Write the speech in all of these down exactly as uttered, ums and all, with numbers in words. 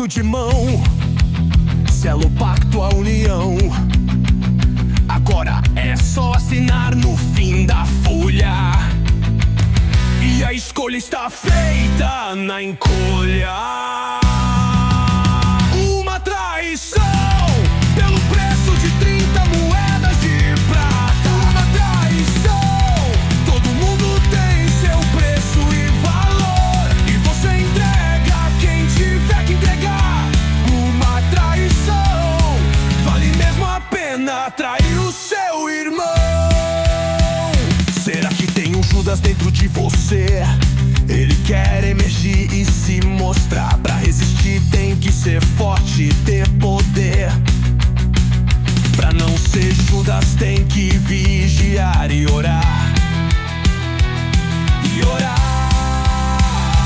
aperto de mão, sela o pacto, a união. Agora é só assinar no fim da folha, e a escolha está feita na encolha. Uma traição pelo preço de trinta moedas de prata. Uma traição, todo mundo tem seu preço e valor, e você entrega quem tiver que entregar. Uma traição, vale mesmo a pena trair o seu irmão. Será que tem um Judas dentro de você? Ele quer emergir e se mostrar. Pra resistir tem que ser forte, ter poder. Pra não ser Judas tem que vigiar e orar. E orar.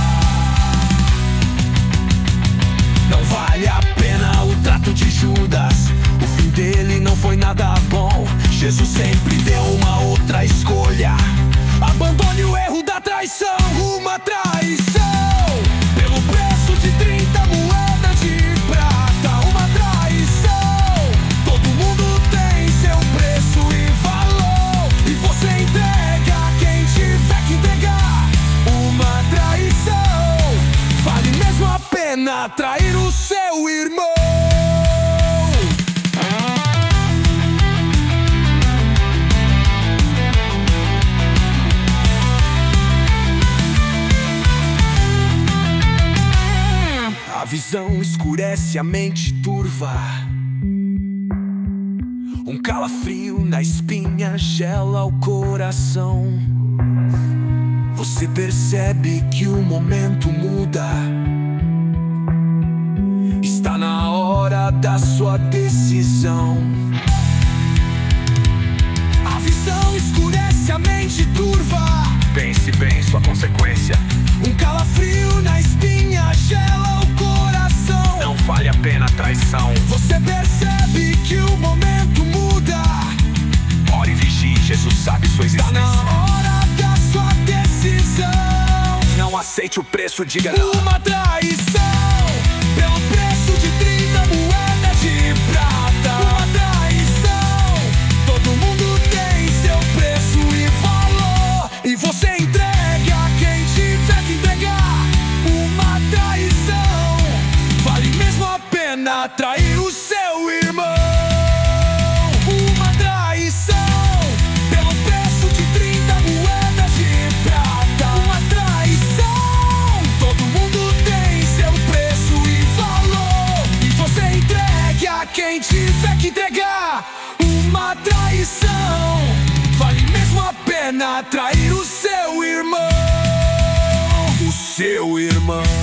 Não vale a pena o trato de Judas, o fim dele não foi nada bom. Jesus sempre deu uma outra escolha: abandone o erro da traição. Uma traição pelo preço de trinta moedas de prata. Uma traição, todo mundo tem seu preço e valor, e você entrega quem tiver que entregar. Uma traição, vale mesmo a pena trair o seu irmão. A visão escurece, a mente turva. Um calafrio na espinha gela o coração. Você percebe que o momento muda. Está na hora da sua decisão. A visão escurece, a mente turva. Pense bem sua consequência. Um calafrio na espinha gela o coração. Não vale a pena a traição. Você percebe que o momento muda. Ore e vigie, Jesus sabe sua existência. Está na hora da sua decisão. Não aceite o preço, diga não. Uma traição pelo preço de trinta moedas de prata. Uma traição, todo mundo tem seu preço e valor, e você entrega quem tiver que entregar. Uma traição, vale mesmo a pena trair o seu irmão. Uma traição pelo preço de trinta moedas de prata. Uma traição, todo mundo tem seu preço e valor, e você entrega quem tiver que entregar. Uma traição, vale mesmo a pena trair o seu irmão. O seu irmão.